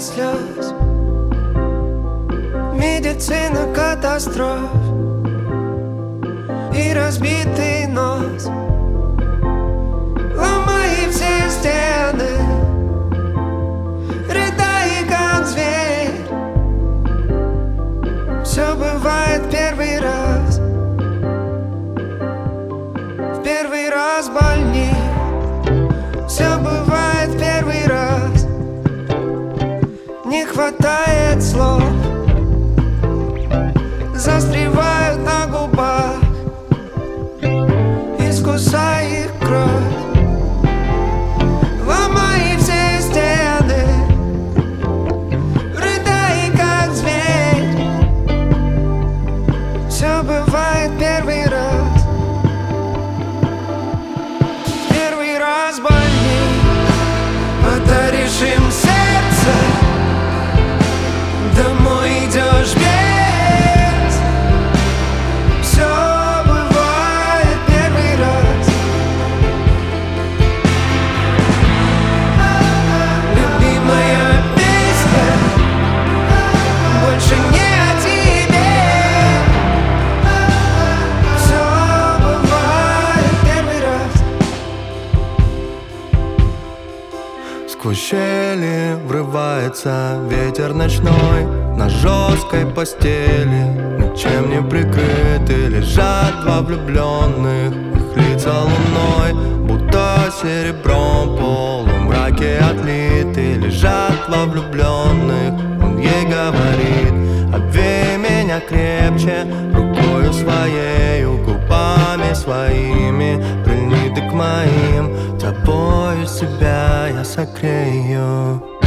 слез, медицина катастроф и разбитый нос. Ломай все стены, рыдай как зверь. Все бывает первый раз. В первый раз больней. Все бывает первый раз. Не хватает слов, застревают на губах, искусай их кровь. Ломай все стены, рыдай как зверь. Все бывает первый раз. Первый раз больней. Подаришь им сердце, домой идешь без. Все бывает первый раз. Любимая песня больше не о тебе. Все бывает первый раз. Сквозь щели врывается ветер ночной. На жесткой постели, ничем не прикрыты, лежат два влюбленных, их лица луной, будто серебром в полумраке отлиты. Лежат два влюбленных, он ей говорит: обвей меня крепче, рукою своею, губами своими, прильни ты к моим, тобою себя я согрею.